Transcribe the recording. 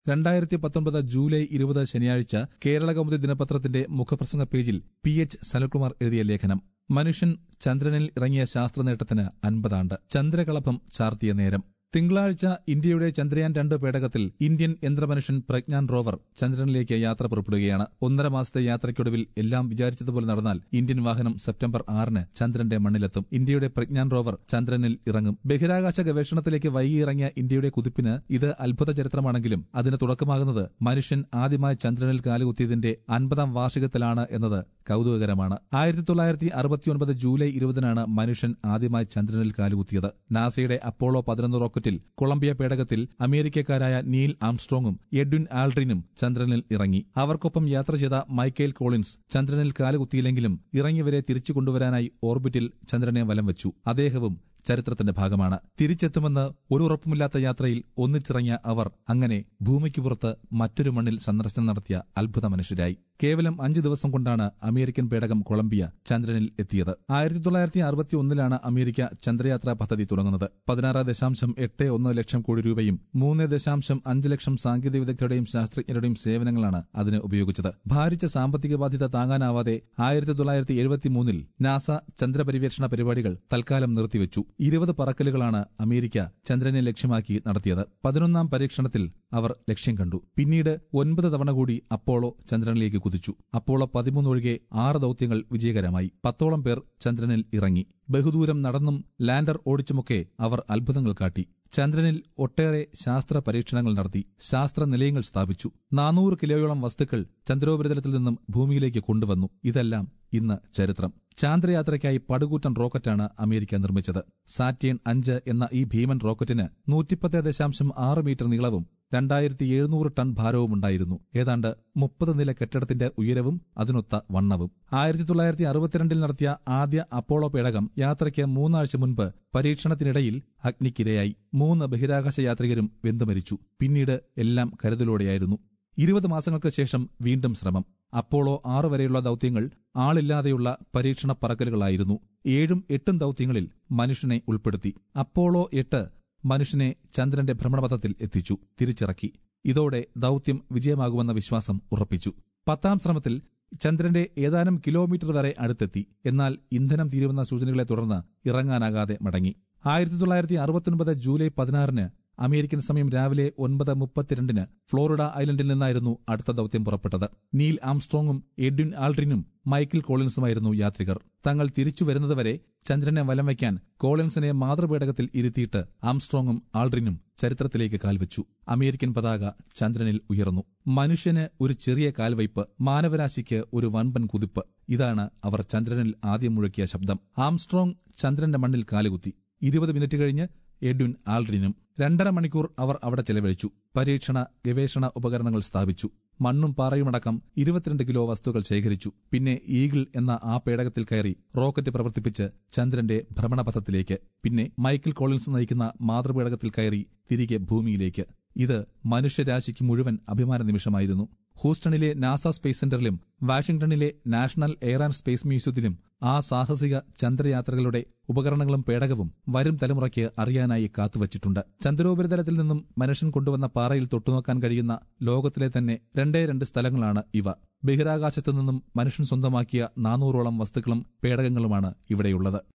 2019 July 20 ശനിയാഴ്ച കേരളകൗമുദി ദിനപത്രത്തിന്റെ മുഖപ്രസംഗ പേജിൽ PH സനൽകുമാർ എഴുതിയ ലേഖനം. മനുഷ്യൻ ചന്ദ്രനിൽ ഇറങ്ങിയ ശാസ്ത്രനേട്ടത്തിന് 50 ആണ്ട്. ചന്ദ്രകളഭം ചാർത്തിയ നേരം. തിങ്കളാഴ്ച ഇന്ത്യയുടെ ചന്ദ്രയാൻ 2 പേടകത്തിൽ ഇന്ത്യൻ യന്ത്രമനുഷ്യൻ പ്രജ്ഞാൻ റോവർ ചന്ദ്രനിലേക്ക് യാത്ര പുറപ്പെടുകയാണ്. 1.5 മാസത്തെ യാത്രയ്ക്കൊടുവിൽ എല്ലാം വിചാരിച്ചതുപോലെ നടന്നാൽ ഇന്ത്യൻ വാഹനം സെപ്റ്റംബർ 6 ചന്ദ്രന്റെ മണ്ണിലെത്തും. ഇന്ത്യയുടെ പ്രജ്ഞാൻ റോവർ ചന്ദ്രനിൽ ഇറങ്ങും. ബഹിരാകാശ ഗവേഷണത്തിലേക്ക് വൈകിയിറങ്ങിയ ഇന്ത്യയുടെ കുതിപ്പിന് ഇത് അത്ഭുത ചരിത്രമാണെങ്കിലും അതിന് തുടക്കമാകുന്നത് മനുഷ്യൻ ആദ്യമായി ചന്ദ്രനിൽ കാലുകുത്തിയതിന്റെ 50ാം വാർഷികത്തിലാണ് എന്നത് കൌതുകകരമാണ്. 1969 ജൂലൈ 20 മനുഷ്യൻ ആദ്യമായി ചന്ദ്രനിൽ കാലുകുത്തിയത്. നാസയുടെ അപ്പോളോ 11 റോക്കറ്റിൽ കൊളംബിയ പേടകത്തിൽ അമേരിക്കക്കാരായ നീൽ ആംസ്ട്രോങ്ങും എഡ്വിൻ ആൾഡ്രിനും ചന്ദ്രനിൽ ഇറങ്ങി. അവർക്കൊപ്പം യാത്ര ചെയ്ത മൈക്കേൽ കോളിൻസ് ചന്ദ്രനിൽ കാലുകുത്തിയില്ലെങ്കിലും ഇറങ്ങിയവരെ തിരിച്ചു കൊണ്ടുവരാനായി ഓർബിറ്റിൽ ചന്ദ്രനെ വലം വെച്ചു. അദ്ദേഹവും ചരിത്രത്തിന്റെ ഭാഗമാണ്. തിരിച്ചെത്തുമെന്ന് ഒരു ഉറപ്പുമില്ലാത്ത യാത്രയിൽ ഒന്നിച്ചിറങ്ങിയ അവർ അങ്ങനെ ഭൂമിക്ക് പുറത്ത് മറ്റൊരു മണ്ണിൽ സന്ദർശനം നടത്തിയ അത്ഭുത മനുഷ്യരായി. കേവലം 5 ദിവസം കൊണ്ടാണ് അമേരിക്കൻ പേടകം കൊളംബിയ ചന്ദ്രനിൽ എത്തിയത്. 1961 അമേരിക്ക ചന്ദ്രയാത്രാ പദ്ധതി തുടങ്ങുന്നത്. 16.81 ലക്ഷം കോടി രൂപയും 3.5 ലക്ഷം സാങ്കേതിക വിദഗ്ധരുടെയും ശാസ്ത്രജ്ഞരുടെയും സേവനങ്ങളാണ് അതിന് ഉപയോഗിച്ചത്. ഭാരിച്ച സാമ്പത്തിക ബാധ്യത താങ്ങാനാവാതെ 1973 നാസ ചന്ദ്രപര്യവേഷണ പരിപാടികൾ തൽക്കാലം നിർത്തിവെച്ചു. 20 പറക്കലുകളാണ് അമേരിക്ക ചന്ദ്രനെ ലക്ഷ്യമാക്കി നടത്തിയത്. 11ാം പരീക്ഷണത്തിൽ അവർ ലക്ഷ്യം കണ്ടു. പിന്നീട് 9 തവണ കൂടി അപ്പോളോ ചന്ദ്രനിലേക്ക് കുതിച്ചു. അപ്പോളോ 13 ഒഴികെ 6 ദൌത്യങ്ങൾ വിജയകരമായി. 10ഓളം പേർ ചന്ദ്രനിൽ ഇറങ്ങി. ബഹുദൂരം നടന്നും ലാൻഡർ ഓടിച്ചുമൊക്കെ അവർ അത്ഭുതങ്ങൾ കാട്ടി. ചന്ദ്രനിൽ ഒട്ടേറെ ശാസ്ത്ര പരീക്ഷണങ്ങൾ നടത്തി. ശാസ്ത്ര നിലയങ്ങൾ സ്ഥാപിച്ചു. 400 കിലോയോളം വസ്തുക്കൾ ചന്ദ്രോപരിതലത്തിൽ നിന്നും ഭൂമിയിലേക്ക് കൊണ്ടുവന്നു. ഇതെല്ലാം ഇന്ന് ചരിത്രം. ചാന്ദ്രയാത്രയ്ക്കായി പടുകൂറ്റൻ റോക്കറ്റാണ് അമേരിക്ക നിർമ്മിച്ചത്. സാറ്റേൺ 5 എന്ന ഈ ഭീമൻ റോക്കറ്റിന് 110.6 മീറ്റർ നീളവും 2700 ടൺ ഭാരവുമുണ്ടായിരുന്നു. ഏതാണ്ട് 30 നില കെട്ടിടത്തിന്റെ ഉയരവും അതിനൊത്ത വണ്ണവും. 1962 നടത്തിയ ആദ്യ അപ്പോളോ പേടകം യാത്രയ്ക്ക് 3 ആഴ്ച മുൻപ് പരീക്ഷണത്തിനിടയിൽ അഗ്നിക്കിരയായി. 3 ബഹിരാകാശ യാത്രികരും വെന്തുമരിച്ചു. പിന്നീട് എല്ലാം കരുതലോടെയായിരുന്നു. 20 മാസങ്ങൾക്ക് ശേഷം വീണ്ടും ശ്രമം. അപ്പോളോ 6 വരെയുള്ള ദൌത്യങ്ങൾ ആളില്ലാതെയുള്ള പരീക്ഷണ പറക്കലുകളായിരുന്നു. 7ഉം 8ഉം ദൌത്യങ്ങളിൽ മനുഷ്യനെ ഉൾപ്പെടുത്തി. അപ്പോളോ 8 മനുഷ്യനെ ചന്ദ്രന്റെ ഭ്രമണപഥത്തിൽ എത്തിച്ചു, തിരിച്ചിറക്കി. ഇതോടെ ദൌത്യം വിജയമാകുമെന്ന വിശ്വാസം ഉറപ്പിച്ചു. 10ാം ശ്രമത്തിൽ ചന്ദ്രന്റെ ഏതാനും കിലോമീറ്റർ വരെ അടുത്തെത്തി. എന്നാൽ ഇന്ധനം തീരുമെന്ന സൂചനകളെ തുടർന്ന് ഇറങ്ങാനാകാതെ മടങ്ങി. 1969 ജൂലൈ 16 അമേരിക്കൻ സമയം രാവിലെ 9:32 ഫ്ലോറിഡ ഐലൻഡിൽ നിന്നായിരുന്നു അടുത്ത ദൌത്യം പുറപ്പെട്ടത്. നീൽ ആംസ്ട്രോങ്ങും എഡ്വിൻ ആൾഡ്രിനും മൈക്കിൾ കോളിൻസുമായിരുന്നു യാത്രികർ. തങ്ങൾ തിരിച്ചു വരുന്നതുവരെ ചന്ദ്രനെ വലം വയ്ക്കാൻ കോളിൻസിനെ മാതൃപേടകത്തിൽ ഇരുത്തിയിട്ട് ആംസ്ട്രോങ്ങും ആൾഡ്രിനും ചരിത്രത്തിലേക്ക് കാൽവെച്ചു. അമേരിക്കൻ പതാക ചന്ദ്രനിൽ ഉയർന്നു. മനുഷ്യന് ഒരു ചെറിയ കാൽവയ്പ്, മാനവരാശിക്ക് ഒരു വൻപൻ കുതിപ്പ്. ഇതാണ് അവർ ചന്ദ്രനിൽ ആദ്യം മുഴക്കിയ ശബ്ദം. ആംസ്ട്രോങ് ചന്ദ്രന്റെ മണ്ണിൽ കാലുകുത്തി. 20 മിനിറ്റ് കഴിഞ്ഞ് എഡ്വിൻ ആൾഡ്രിനും. 2.5 മണിക്കൂർ അവർ അവിടെ ചെലവഴിച്ചു. പരീക്ഷണ ഗവേഷണ ഉപകരണങ്ങൾ സ്ഥാപിച്ചു. മണ്ണും പാറയുമടക്കം 22 കിലോ വസ്തുക്കൾ ശേഖരിച്ചു. പിന്നെ ഈഗിൾ എന്ന ആ പേടകത്തിൽ കയറി റോക്കറ്റ് പ്രവർത്തിപ്പിച്ച് ചന്ദ്രന്റെ ഭ്രമണപഥത്തിലേക്ക്. പിന്നെ മൈക്കിൾ കോളിൻസ് നയിക്കുന്ന മാതൃപേടകത്തിൽ കയറി തിരികെ ഭൂമിയിലേക്ക്. ഇത് മനുഷ്യരാശിക്ക് മുഴുവൻ അഭിമാന നിമിഷമായിരുന്നു. ഹൂസ്റ്റണിലെ നാസ സ്പേസ് സെന്ററിലും വാഷിംഗ്ടണിലെ നാഷണൽ എയർ ആൻഡ് സ്പേസ് മ്യൂസിയത്തിലും ആ സാഹസിക ചന്ദ്രയാത്രകളുടെ ഉപകരണങ്ങളും പേടകവും വരും തലമുറയ്ക്ക് അറിയാനായി കാത്തുവച്ചിട്ടുണ്ട്. ചന്ദ്രോപരിതലത്തിൽ നിന്നും മനുഷ്യൻ കൊണ്ടുവന്ന പാറയിൽ തൊട്ടുനോക്കാൻ കഴിയുന്ന ലോകത്തിലെ തന്നെ 2 സ്ഥലങ്ങളാണ് ഇവ. ബഹിരാകാശത്തു നിന്നും മനുഷ്യൻ സ്വന്തമാക്കിയ 400ഓളം വസ്തുക്കളും പേടകങ്ങളുമാണ് ഇവിടെയുള്ളത്.